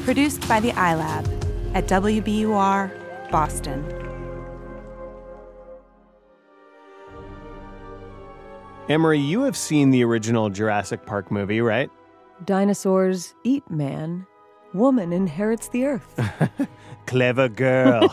Produced by the iLab at WBUR, Boston. Amory, you have seen the original Jurassic Park movie, right? Dinosaurs eat man. Woman inherits the earth. Clever girl.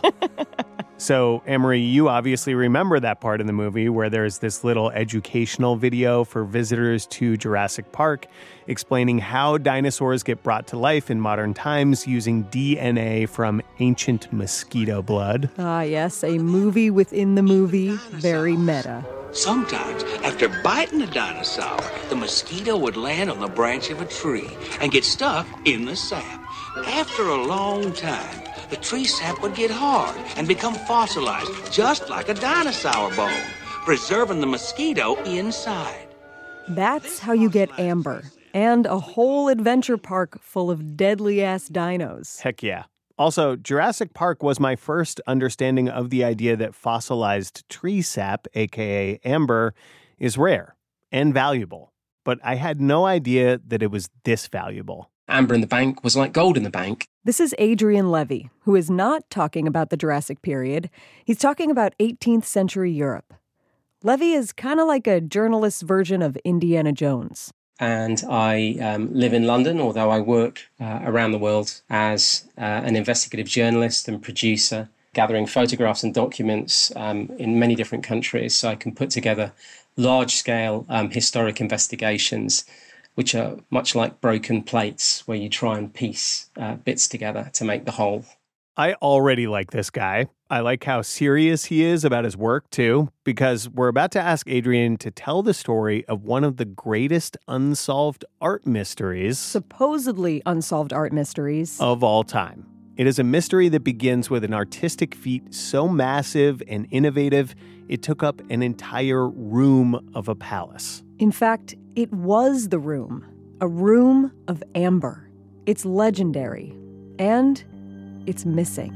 So, Amory, you obviously remember that part in the movie where there's this little educational video for visitors to Jurassic Park explaining how dinosaurs get brought to life in modern times using DNA from ancient mosquito blood. Ah, yes, a movie within the movie. Very meta. Sometimes, after biting a dinosaur, the mosquito would land on the branch of a tree and get stuck in the sap. After a long time, the tree sap would get hard and become fossilized, just like a dinosaur bone, preserving the mosquito inside. That's how you get amber, and a whole adventure park full of deadly-ass dinos. Heck yeah. Also, Jurassic Park was my first understanding of the idea that fossilized tree sap, aka amber, is rare and valuable. But I had no idea that it was this valuable. Amber in the bank was like gold in the bank. This is Adrian Levy, who is not talking about the Jurassic period. He's talking about 18th century Europe. Levy is kind of like a journalist's version of Indiana Jones. And I live in London, although I work around the world as an investigative journalist and producer, gathering photographs and documents in many different countries so I can put together large-scale historic investigations, which are much like broken plates where you try and piece bits together to make the whole. I already like this guy. I like how serious he is about his work, too, because we're about to ask Adrian to tell the story of one of the greatest unsolved art mysteries. Supposedly unsolved art mysteries. Of all time. It is a mystery that begins with an artistic feat so massive and innovative, it took up an entire room of a palace. In fact, it was the room. A room of amber. It's legendary. And it's missing.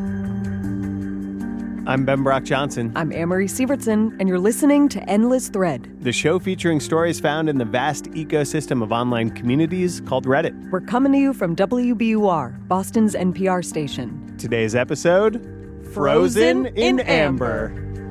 I'm Ben Brock Johnson. I'm Amory Sievertson, and you're listening to Endless Thread, the show featuring stories found in the vast ecosystem of online communities called Reddit. We're coming to you from WBUR, Boston's NPR station. Today's episode, Frozen in Amber.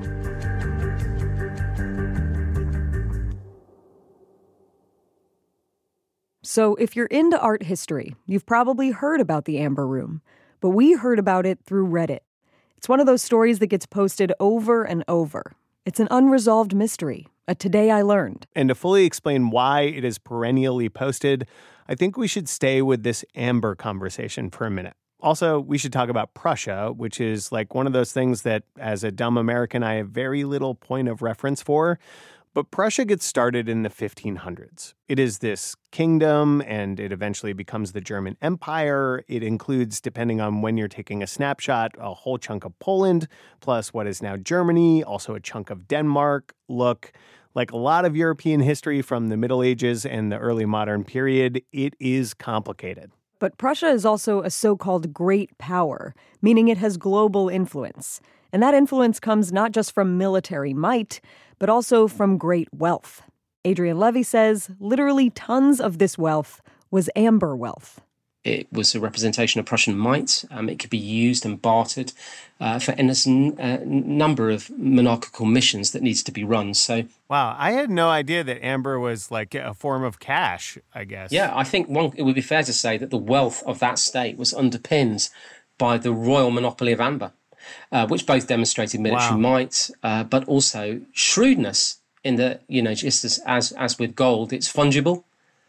So if you're into art history, you've probably heard about the Amber Room, but we heard about it through Reddit. It's one of those stories that gets posted over and over. It's an unresolved mystery, a Today I Learned. And to fully explain why it is perennially posted, I think we should stay with this amber conversation for a minute. Also, we should talk about Prussia, which is like one of those things that, as a dumb American, I have very little point of reference for. But Prussia gets started in the 1500s. It is this kingdom, and it eventually becomes the German Empire. It includes, depending on when you're taking a snapshot, a whole chunk of Poland, plus what is now Germany, also a chunk of Denmark. Look, like a lot of European history from the Middle Ages and the early modern period, it is complicated. But Prussia is also a so-called great power, meaning it has global influence. And that influence comes not just from military might, but also from great wealth. Adrian Levy says literally tons of this wealth was amber wealth. It was a representation of Prussian might. It could be used and bartered for a number of monarchical missions that needs to be run. So, wow, I had no idea that amber was like a form of cash, I guess. Yeah, I think it would be fair to say that the wealth of that state was underpinned by the royal monopoly of amber. Which both demonstrated military might, but also shrewdness in that, just as with gold, it's fungible,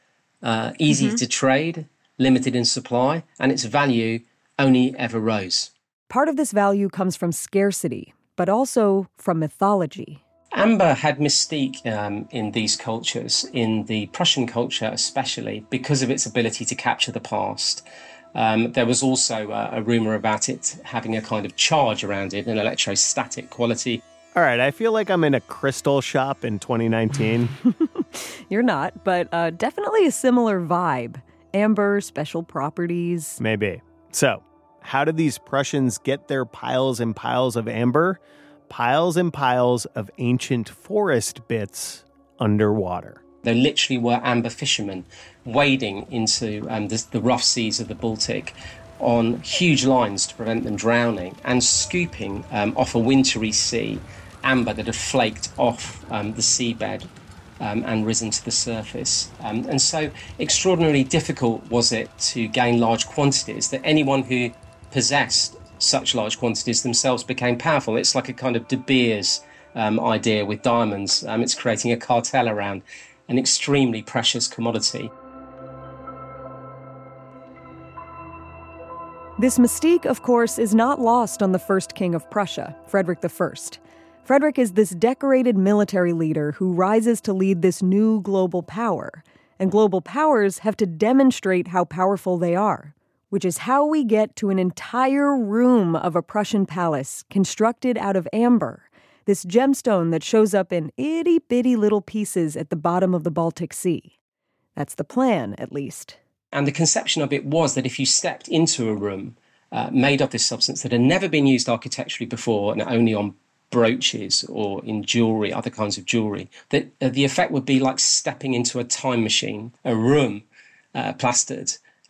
easy to trade, limited in supply, and its value only ever rose. Part of this value comes from scarcity, but also from mythology. Amber had mystique in these cultures, in the Prussian culture especially, because of its ability to capture the past. There was also a rumor about it having a kind of charge around it, an electrostatic quality. All right, I feel like I'm in a crystal shop in 2019. You're not, but definitely a similar vibe. Amber, special properties. Maybe. So, how did these Prussians get their piles and piles of amber? Piles and piles of ancient forest bits underwater. There literally were amber fishermen wading into the rough seas of the Baltic on huge lines to prevent them drowning and scooping off a wintry sea amber that had flaked off the seabed and risen to the surface. And so extraordinarily difficult was it to gain large quantities that anyone who possessed such large quantities themselves became powerful. It's like a kind of De Beers idea with diamonds. It's creating a cartel around an extremely precious commodity. This mystique, of course, is not lost on the first king of Prussia, Frederick I. Frederick is this decorated military leader who rises to lead this new global power. And global powers have to demonstrate how powerful they are, which is how we get to an entire room of a Prussian palace constructed out of amber, this gemstone that shows up in itty-bitty little pieces at the bottom of the Baltic Sea. That's the plan, at least. And the conception of it was that if you stepped into a room made of this substance that had never been used architecturally before and only on brooches or in jewellery, other kinds of jewellery, that the effect would be like stepping into a time machine, a room plastered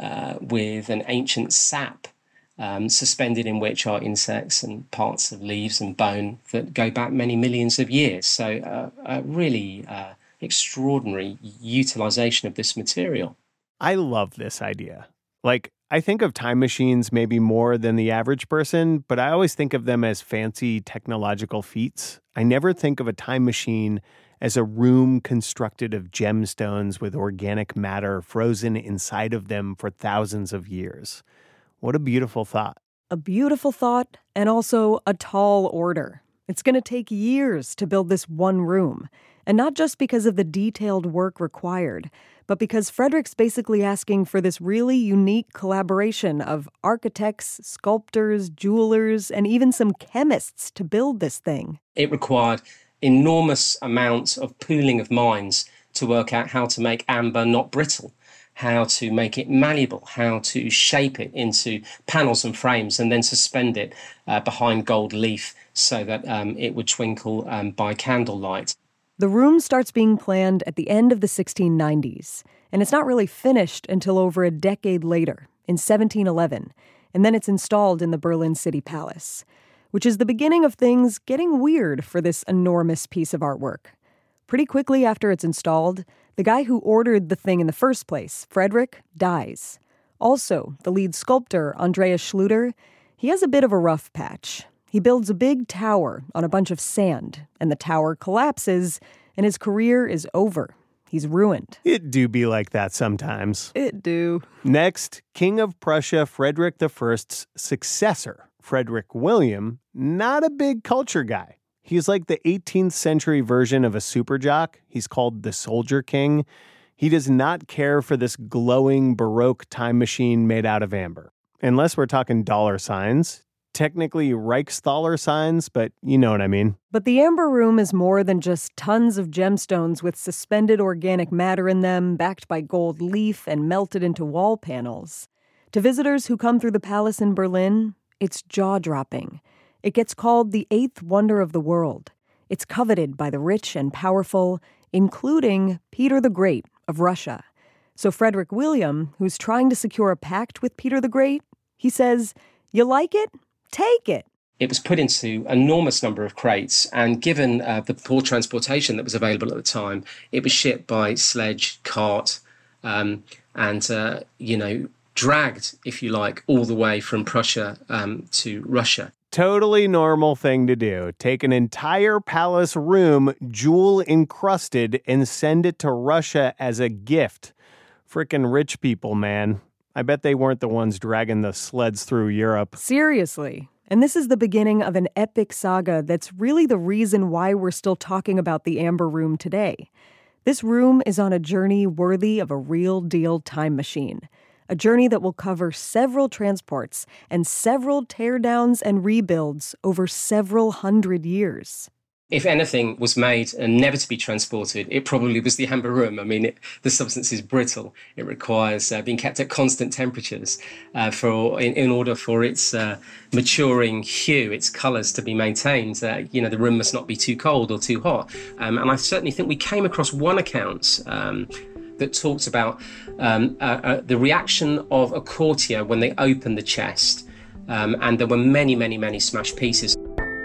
with an ancient sap suspended in which are insects and parts of leaves and bone that go back many millions of years. So a really extraordinary utilisation of this material. I love this idea. Like, I think of time machines maybe more than the average person, but I always think of them as fancy technological feats. I never think of a time machine as a room constructed of gemstones with organic matter frozen inside of them for thousands of years. What a beautiful thought. A beautiful thought, and also a tall order. It's going to take years to build this one room, and not just because of the detailed work required, but because Frederick's basically asking for this really unique collaboration of architects, sculptors, jewelers, and even some chemists to build this thing. It required enormous amounts of pooling of minds to work out how to make amber not brittle, how to make it malleable, how to shape it into panels and frames and then suspend it behind gold leaf so that it would twinkle by candlelight. The room starts being planned at the end of the 1690s, and it's not really finished until over a decade later, in 1711, and then it's installed in the Berlin City Palace, which is the beginning of things getting weird for this enormous piece of artwork. Pretty quickly after it's installed, the guy who ordered the thing in the first place, Frederick, dies. Also, the lead sculptor, Andreas Schluter, he has a bit of a rough patch. He builds a big tower on a bunch of sand, and the tower collapses, and his career is over. He's ruined. It do be like that sometimes. It do. Next, King of Prussia Frederick I's successor, Frederick William, not a big culture guy. He's like the 18th century version of a super jock. He's called the Soldier King. He does not care for this glowing Baroque time machine made out of amber. Unless we're talking dollar signs. Technically Reichsthaler signs, but you know what I mean. But the Amber Room is more than just tons of gemstones with suspended organic matter in them, backed by gold leaf and melted into wall panels. To visitors who come through the palace in Berlin, it's jaw-dropping. It gets called the eighth wonder of the world. It's coveted by the rich and powerful, including Peter the Great of Russia. So Frederick William, who's trying to secure a pact with Peter the Great, he says, "You like it? Take it." It was put into an enormous number of crates, and given the poor transportation that was available at the time, it was shipped by sledge, cart, and dragged, if you like, all the way from Prussia to Russia. Totally normal thing to do. Take an entire palace room, jewel encrusted, and send it to Russia as a gift. Frickin' rich people, man. I bet they weren't the ones dragging the sleds through Europe. Seriously. And this is the beginning of an epic saga that's really the reason why we're still talking about the Amber Room today. This room is on a journey worthy of a real-deal time machine. A journey that will cover several transports and several teardowns and rebuilds over several hundred years. If anything was made and never to be transported, it probably was the amber room. I mean, the substance is brittle. It requires being kept at constant temperatures in order for its maturing hue, its colours to be maintained. The room must not be too cold or too hot. And I certainly think we came across one account that talked about the reaction of a courtier when they opened the chest. And there were many, many, many smashed pieces.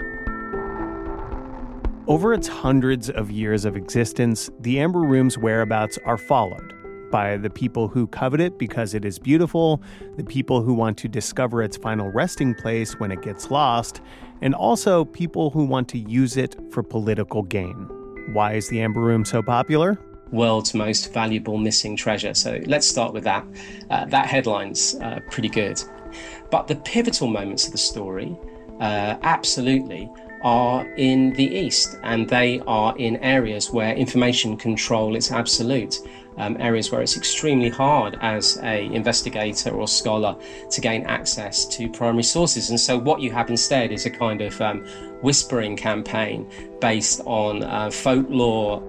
Over its hundreds of years of existence, the Amber Room's whereabouts are followed by the people who covet it because it is beautiful, the people who want to discover its final resting place when it gets lost, and also people who want to use it for political gain. Why is the Amber Room so popular? World's most valuable missing treasure. So let's start with that. That headline's pretty good. But the pivotal moments of the story, absolutely, are in the East, and they are in areas where information control is absolute, areas where it's extremely hard as an investigator or scholar to gain access to primary sources. And so what you have instead is a kind of whispering campaign based on folklore.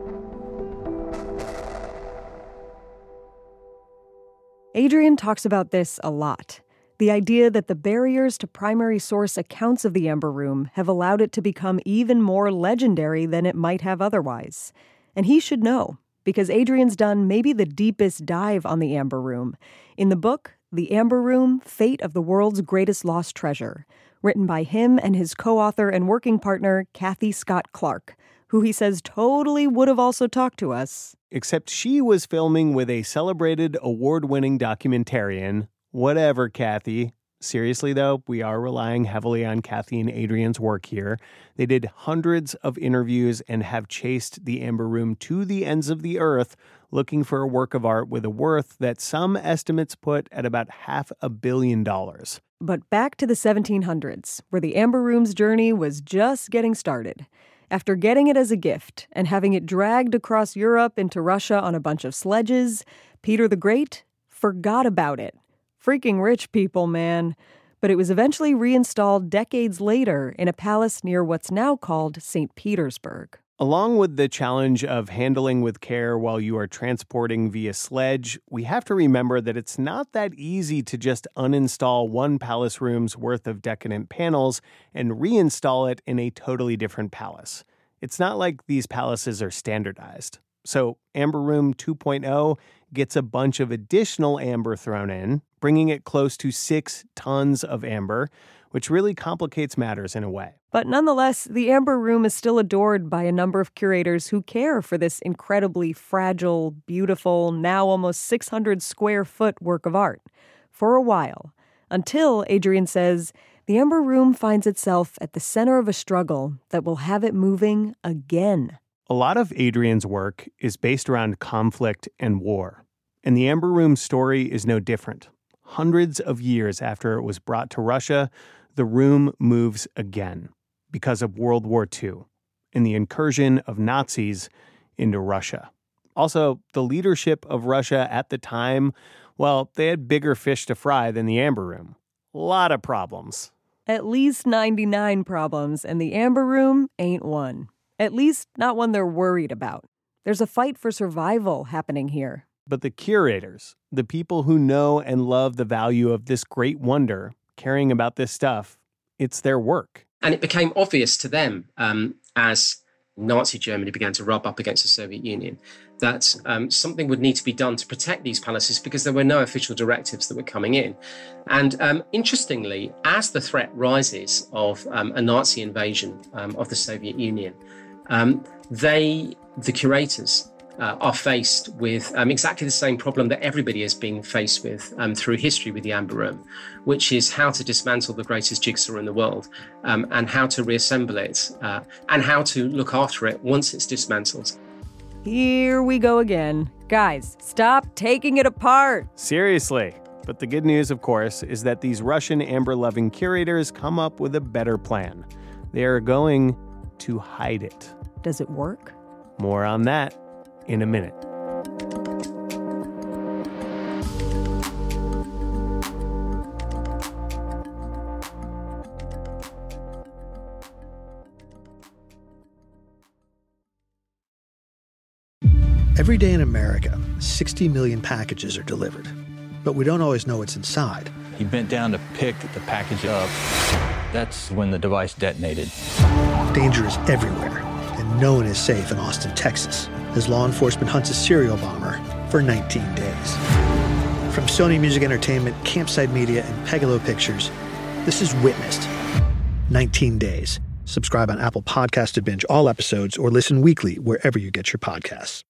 Adrian talks about this a lot. The idea that the barriers to primary source accounts of the Amber Room have allowed it to become even more legendary than it might have otherwise. And he should know, because Adrian's done maybe the deepest dive on the Amber Room. In the book, The Amber Room, Fate of the World's Greatest Lost Treasure, written by him and his co-author and working partner, Kathy Scott Clark, who he says totally would have also talked to us. Except she was filming with a celebrated award-winning documentarian. Whatever, Kathy. Seriously, though, we are relying heavily on Kathy and Adrian's work here. They did hundreds of interviews and have chased the Amber Room to the ends of the earth looking for a work of art with a worth that some estimates put at about $500 million. But back to the 1700s, where the Amber Room's journey was just getting started. After getting it as a gift and having it dragged across Europe into Russia on a bunch of sledges, Peter the Great forgot about it. Freaking rich people, man. But it was eventually reinstalled decades later in a palace near what's now called St. Petersburg. Along with the challenge of handling with care while you are transporting via sledge, we have to remember that it's not that easy to just uninstall one palace room's worth of decadent panels and reinstall it in a totally different palace. It's not like these palaces are standardized. So Amber Room 2.0 gets a bunch of additional amber thrown in, bringing it close to 6 tons of amber, which really complicates matters in a way. But nonetheless, the Amber Room is still adored by a number of curators who care for this incredibly fragile, beautiful, now almost 600 square foot work of art. For a while. Until, Adrian says, the Amber Room finds itself at the center of a struggle that will have it moving again. A lot of Adrian's work is based around conflict and war, and the Amber Room story is no different. Hundreds of years after it was brought to Russia, the room moves again because of World War II and the incursion of Nazis into Russia. Also, the leadership of Russia at the time, well, they had bigger fish to fry than the Amber Room. A lot of problems. At least 99 problems, and the Amber Room ain't one. At least not one they're worried about. There's a fight for survival happening here. But the curators, the people who know and love the value of this great wonder, caring about this stuff, it's their work. And it became obvious to them as Nazi Germany began to rub up against the Soviet Union that something would need to be done to protect these palaces because there were no official directives that were coming in. And interestingly, as the threat rises of a Nazi invasion of the Soviet Union, the curators are faced with exactly the same problem that everybody has been faced with through history with the Amber Room, which is how to dismantle the greatest jigsaw in the world and how to reassemble it and how to look after it once it's dismantled. Here we go again. Guys, stop taking it apart. Seriously. But the good news, of course, is that these Russian amber-loving curators come up with a better plan. They are going to hide it. Does it work? More on that in a minute. Every day in America, 60 million packages are delivered, but we don't always know what's inside. He bent down to pick the package up. That's when the device detonated. Danger is everywhere, and no one is safe in Austin, Texas, as law enforcement hunts a serial bomber for 19 days. From Sony Music Entertainment, Campside Media, and Pegalo Pictures, this is Witnessed. 19 Days. Subscribe on Apple Podcasts to binge all episodes or listen weekly wherever you get your podcasts.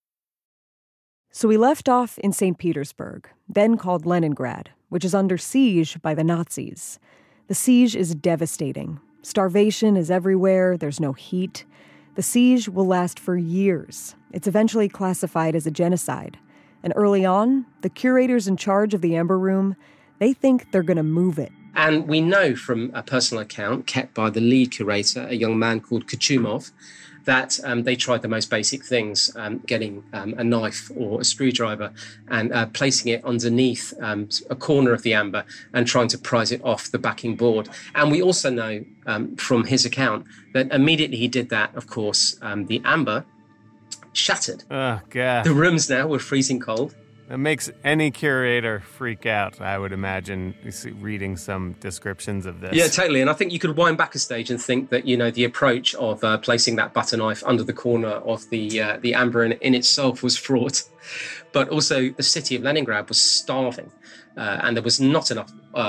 So we left off in St. Petersburg, then called Leningrad, which is under siege by the Nazis. The siege is devastating. Starvation is everywhere. There's no heat. The siege will last for years. It's eventually classified as a genocide. And early on, the curators in charge of the Amber Room, they think they're going to move it. And we know from a personal account kept by the lead curator, a young man called Kuchumov, that they tried the most basic things, getting a knife or a screwdriver and placing it underneath a corner of the amber and trying to prise it off the backing board. And we also know from his account that immediately he did that, of course, the amber shattered. Oh, God. The rooms now were freezing cold. It makes any curator freak out, I would imagine, reading some descriptions of this. Yeah, totally. And I think you could wind back a stage and think that, you know, the approach of placing that butter knife under the corner of the amber in itself was fraught. But also the city of Leningrad was starving. And there was not enough,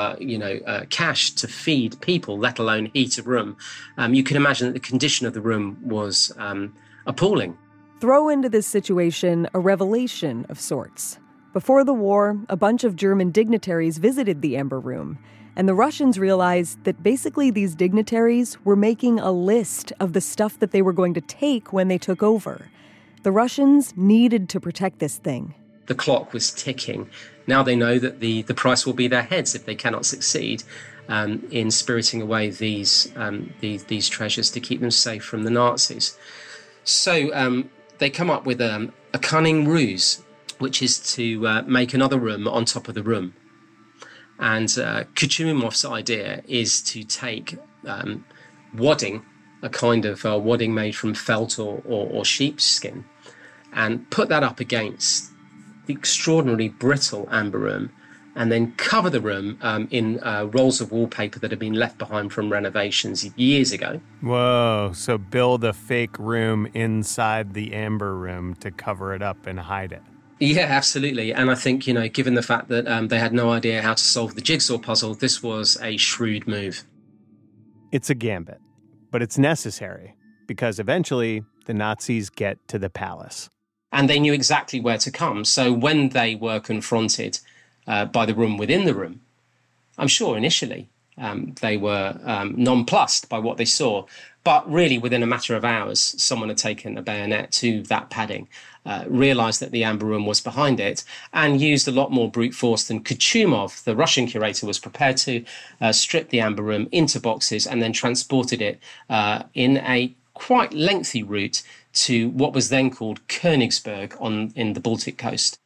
cash to feed people, let alone heat a room. You can imagine that the condition of the room was appalling. Throw into this situation a revelation of sorts. Before the war, a bunch of German dignitaries visited the Amber Room, and the Russians realized that basically these dignitaries were making a list of the stuff that they were going to take when they took over. The Russians needed to protect this thing. The clock was ticking. Now they know that the price will be their heads if they cannot succeed in spiriting away these treasures to keep them safe from the Nazis. So they come up with a cunning ruse, which is to make another room on top of the room. And Kuchumov's idea is to take wadding, a kind of wadding made from felt or sheepskin, and put that up against the extraordinarily brittle amber room, and then cover the room in rolls of wallpaper that had been left behind from renovations years ago. Whoa, so build a fake room inside the Amber Room to cover it up and hide it. Yeah, absolutely. And I think, you know, given the fact that they had no idea how to solve the jigsaw puzzle, this was a shrewd move. It's a gambit, but it's necessary because eventually the Nazis get to the palace. And they knew exactly where to come. So when they were confronted by the room within the room, I'm sure initially they were nonplussed by what they saw. But really, within a matter of hours, someone had taken a bayonet to that padding, realized that the Amber Room was behind it, and used a lot more brute force than Kuchumov, the Russian curator, was prepared to, strip the Amber Room into boxes and then transported it in a quite lengthy route to what was then called Königsberg in the Baltic coast.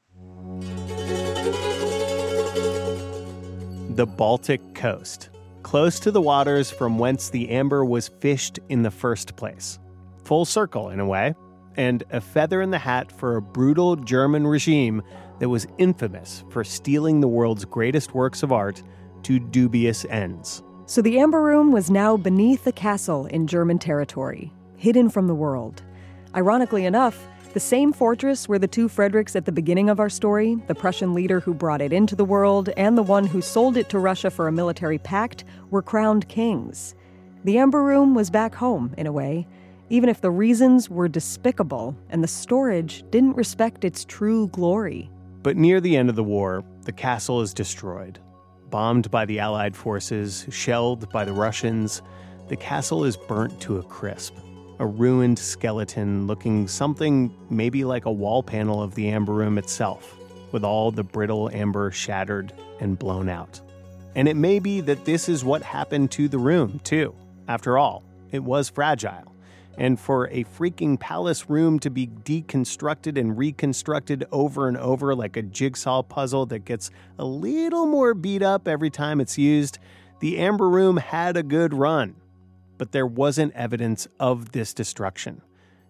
The Baltic coast, close to the waters from whence the amber was fished in the first place. Full circle, in a way, and a feather in the hat for a brutal German regime that was infamous for stealing the world's greatest works of art to dubious ends. So the Amber Room was now beneath a castle in German territory, hidden from the world. Ironically enough, the same fortress where the two Fredericks at the beginning of our story, the Prussian leader who brought it into the world and the one who sold it to Russia for a military pact, were crowned kings. The Amber Room was back home, in a way, even if the reasons were despicable and the storage didn't respect its true glory. But near the end of the war, the castle is destroyed. Bombed by the Allied forces, shelled by the Russians, the castle is burnt to a crisp. A ruined skeleton looking something maybe like a wall panel of the Amber Room itself, with all the brittle amber shattered and blown out. And it may be that this is what happened to the room, too. After all, it was fragile. And for a freaking palace room to be deconstructed and reconstructed over and over like a jigsaw puzzle that gets a little more beat up every time it's used, the Amber Room had a good run. But there wasn't evidence of this destruction.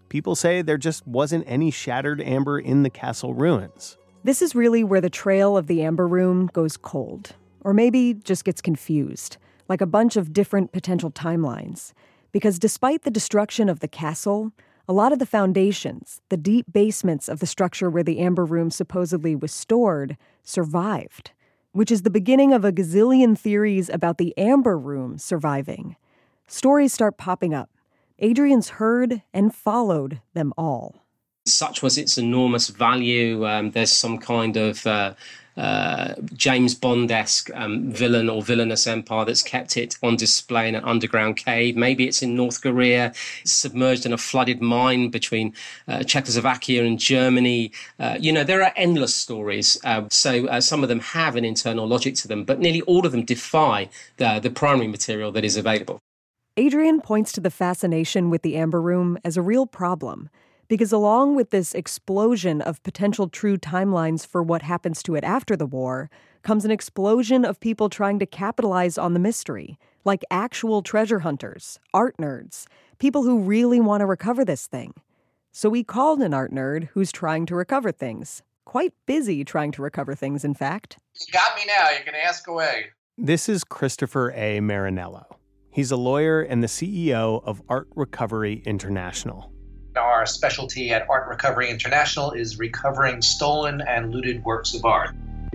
people say there just wasn't any shattered amber in the castle ruins. This is really where the trail of the Amber Room goes cold, or maybe just gets confused, like a bunch of different potential timelines. Because despite the destruction of the castle, a lot of the foundations, the deep basements of the structure where the Amber Room supposedly was stored, survived, which is the beginning of a gazillion theories about the Amber Room surviving. Stories start popping up. Adrian's heard and followed them all. Such was its enormous value. There's some kind of James Bond-esque villain or villainous empire that's kept it on display in an underground cave. Maybe it's in North Korea, submerged in a flooded mine between Czechoslovakia and Germany. There are endless stories. So some of them have an internal logic to them, but nearly all of them defy the primary material that is available. Adrian points to the fascination with the Amber Room as a real problem, because along with this explosion of potential true timelines for what happens to it after the war, comes an explosion of people trying to capitalize on the mystery, like actual treasure hunters, art nerds, people who really want to recover this thing. So we called an art nerd who's trying to recover things. Quite busy trying to recover things, in fact. You got me now. You can ask away. This is Christopher A. Marinello. He's a lawyer and the CEO of Art Recovery International. Our specialty at Art Recovery International is recovering stolen and looted works of art.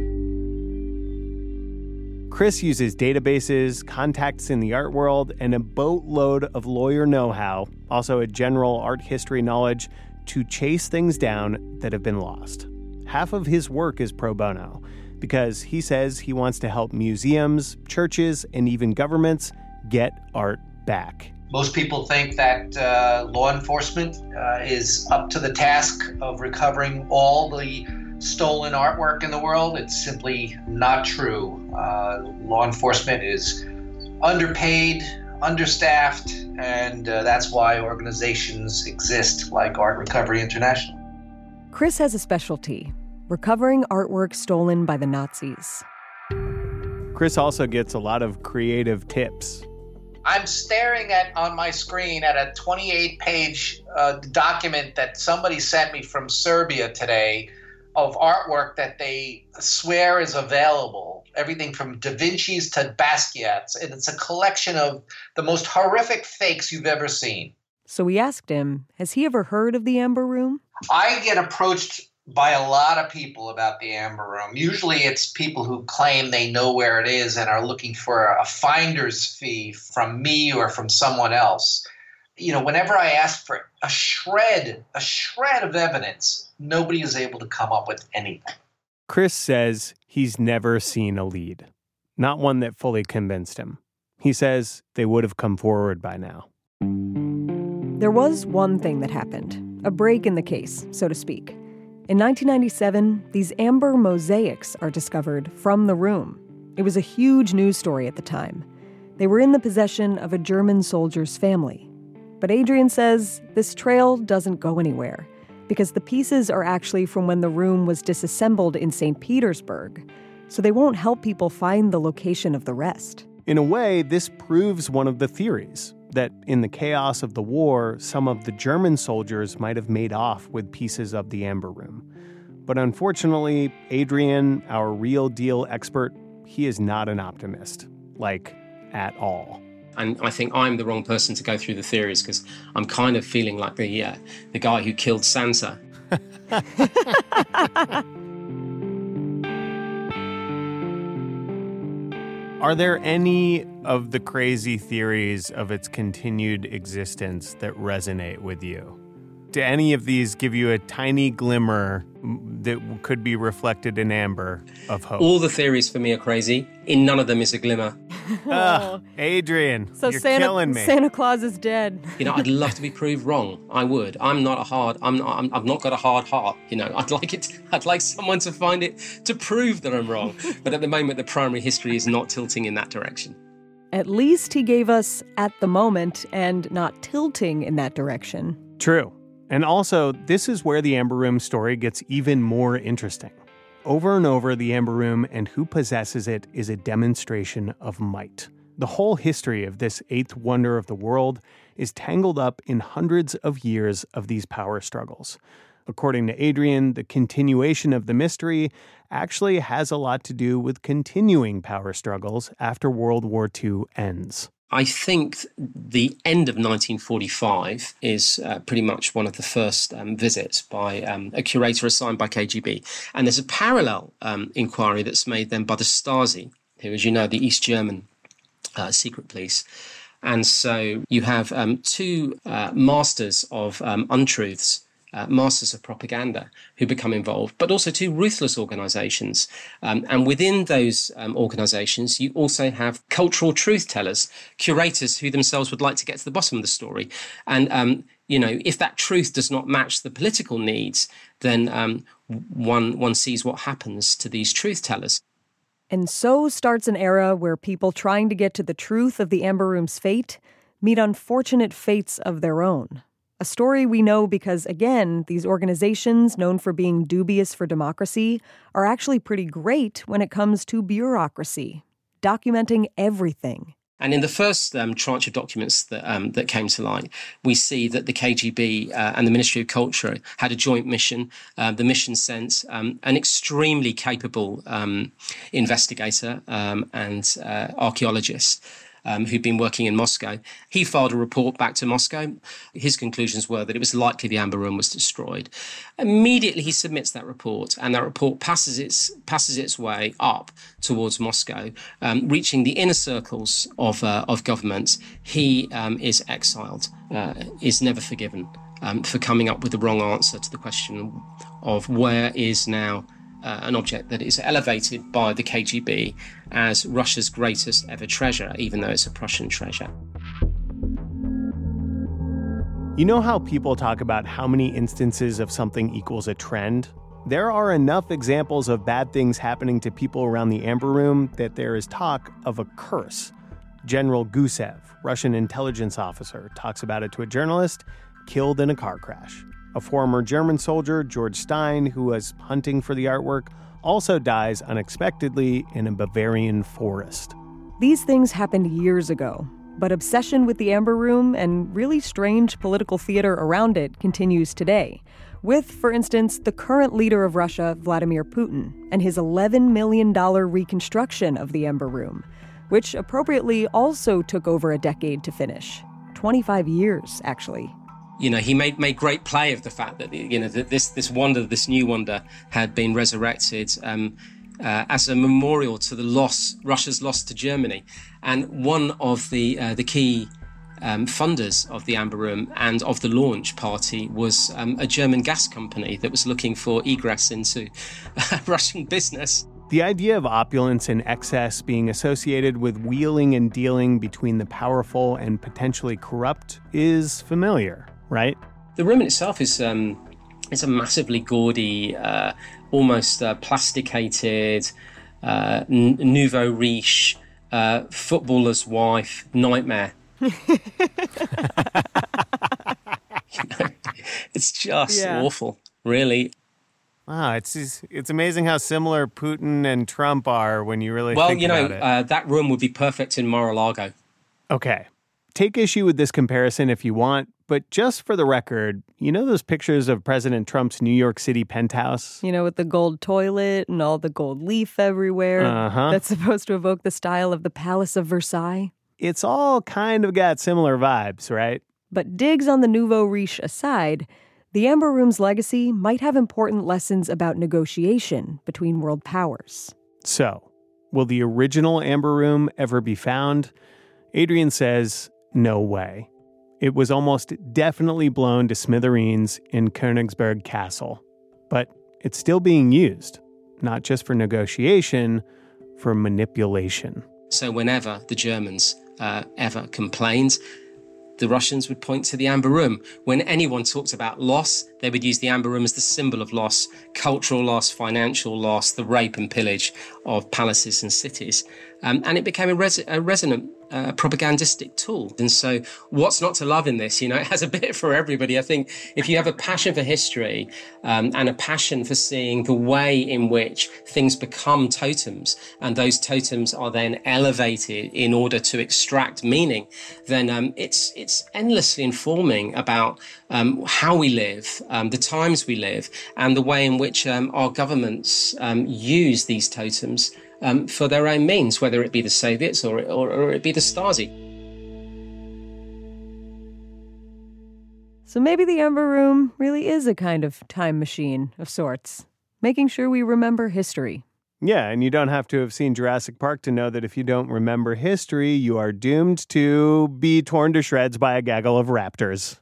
Chris uses databases, contacts in the art world, and a boatload of lawyer know-how, also a general art history knowledge, to chase things down that have been lost. Half of his work is pro bono, because he says he wants to help museums, churches, and even governments get art back. Most people think that law enforcement is up to the task of recovering all the stolen artwork in the world. It's simply not true. Law enforcement is underpaid, understaffed, and that's why organizations exist like Art Recovery International. Chris has a specialty, recovering artwork stolen by the Nazis. Chris also gets a lot of creative tips. I'm staring on my screen at a 28-page document that somebody sent me from Serbia today of artwork that they swear is available. Everything from Da Vinci's to Basquiat's. And it's a collection of the most horrific fakes you've ever seen. So we asked him, has he ever heard of the Amber Room? I get approached by a lot of people about the Amber Room. Usually it's people who claim they know where it is and are looking for a finder's fee from me or from someone else. Whenever I ask for a shred of evidence, nobody is able to come up with anything. Chris says he's never seen a lead, not one that fully convinced him. He says they would have come forward by now. There was one thing that happened, a break in the case, so to speak. In 1997, these amber mosaics are discovered from the room. It was a huge news story at the time. They were in the possession of a German soldier's family. But Adrian says this trail doesn't go anywhere because the pieces are actually from when the room was disassembled in St. Petersburg, so they won't help people find the location of the rest. In a way, this proves one of the theories, that in the chaos of the war, some of the German soldiers might have made off with pieces of the Amber Room. But unfortunately, Adrian, our real deal expert, he is not an optimist, at all. And I think I'm the wrong person to go through the theories because I'm kind of feeling like the guy who killed Santa. Are there any of the crazy theories of its continued existence that resonate with you? Do any of these give you a tiny glimmer that could be reflected in amber of hope? All the theories for me are crazy. In none of them is a glimmer. Adrian, so you're killing me. Santa Claus is dead. I'd love to be proved wrong. I would. I've not got a hard heart. I'd like someone to find it to prove that I'm wrong. But at the moment, the primary history is not tilting in that direction. At least he gave us at the moment and not tilting in that direction. True. And also, this is where the Amber Room story gets even more interesting. Over and over, the Amber Room and who possesses it is a demonstration of might. The whole history of this eighth wonder of the world is tangled up in hundreds of years of these power struggles. According to Adrian, the continuation of the mystery actually has a lot to do with continuing power struggles after World War II ends. I think the end of 1945 is pretty much one of the first visits by a curator assigned by KGB. And there's a parallel inquiry that's made then by the Stasi, who, as you know, the East German secret police. And so you have two masters of untruths, masters of propaganda who become involved, but also two ruthless organisations. And within those organisations, you also have cultural truth tellers, curators who themselves would like to get to the bottom of the story. And, if that truth does not match the political needs, then one sees what happens to these truth tellers. And so starts an era where people trying to get to the truth of the Amber Room's fate meet unfortunate fates of their own. A story we know because, again, these organizations known for being dubious for democracy are actually pretty great when it comes to bureaucracy, documenting everything. And in the first tranche of documents that came to light, we see that the KGB and the Ministry of Culture had a joint mission. The mission sent an extremely capable investigator and archaeologist who'd been working in Moscow. He filed a report back to Moscow. His conclusions were that it was likely the Amber Room was destroyed. Immediately he submits that report, and that report passes its way up towards Moscow, reaching the inner circles of government. He is exiled, is never forgiven for coming up with the wrong answer to the question of where is now an object that is elevated by the KGB as Russia's greatest ever treasure, even though it's a Prussian treasure. You know how people talk about how many instances of something equals a trend? There are enough examples of bad things happening to people around the Amber Room that there is talk of a curse. General Gusev, Russian intelligence officer, talks about it to a journalist, killed in a car crash. A former German soldier, George Stein, who was hunting for the artwork, also dies unexpectedly in a Bavarian forest. These things happened years ago, but obsession with the Amber Room and really strange political theater around it continues today, with, for instance, the current leader of Russia, Vladimir Putin, and his $11 million reconstruction of the Amber Room, which appropriately also took over a decade to finish. 25 years, actually. He made great play of the fact that, that this wonder, this new wonder, had been resurrected as a memorial to Russia's loss to Germany. And one of the key funders of the Amber Room and of the launch party was a German gas company that was looking for egress into Russian business. The idea of opulence and excess being associated with wheeling and dealing between the powerful and potentially corrupt is familiar, right? The room in itself is a massively gaudy, almost plasticated, nouveau riche, footballer's wife nightmare. It's just awful, really. Wow, it's amazing how similar Putin and Trump are when you really think about it. That room would be perfect in Mar-a-Lago. Okay. Take issue with this comparison if you want, but just for the record, you know those pictures of President Trump's New York City penthouse? With the gold toilet and all the gold leaf everywhere. That's supposed to evoke the style of the Palace of Versailles. It's all kind of got similar vibes, right? But digs on the nouveau riche aside, the Amber Room's legacy might have important lessons about negotiation between world powers. So, will the original Amber Room ever be found? Adrian says, no way. It was almost definitely blown to smithereens in Königsberg Castle. But it's still being used, not just for negotiation, for manipulation. So whenever the Germans ever complained, the Russians would point to the Amber Room. When anyone talked about loss, they would use the Amber Room as the symbol of loss, cultural loss, financial loss, the rape and pillage of palaces and cities. And it became a resonant propagandistic tool. And so what's not to love in this? You know, it has a bit for everybody. I think if you have a passion for history and a passion for seeing the way in which things become totems, and those totems are then elevated in order to extract meaning, then it's endlessly informing about how we live, the times we live, and the way in which our governments use these totems for their own means, whether it be the Soviets or it be the Stasi. So maybe the Amber Room really is a kind of time machine of sorts, making sure we remember history. Yeah, and you don't have to have seen Jurassic Park to know that if you don't remember history, you are doomed to be torn to shreds by a gaggle of raptors.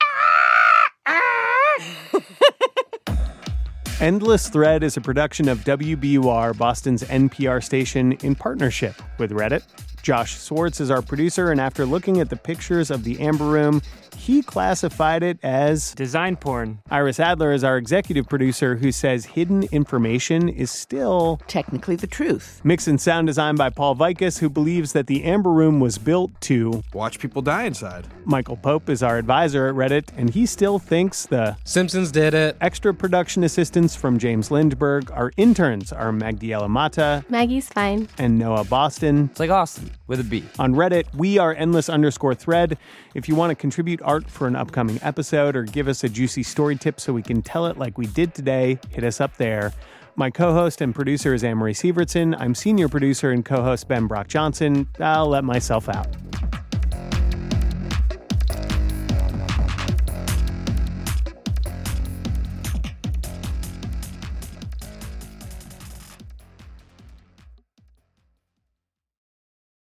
Endless Thread is a production of WBUR, Boston's NPR station, in partnership with Reddit. Josh Swartz is our producer, and after looking at the pictures of the Amber Room, he classified it as design porn. Iris Adler is our executive producer, who says hidden information is still technically the truth. Mix and sound design by Paul Vikas, who believes that the Amber Room was built to watch people die inside. Michael Pope is our advisor at Reddit, and he still thinks the Simpsons did it. Extra production assistance from James Lindberg. Our interns are Magdiela Mata, Maggie's fine, and Noah Boston. It's like Austin with a B. On Reddit, we are endless_thread. If you want to contribute art for an upcoming episode or give us a juicy story tip so we can tell it like we did today, hit us up there. My co-host and producer is Anne-Marie Sievertson. I'm senior producer and co-host Ben Brock Johnson. I'll let myself out.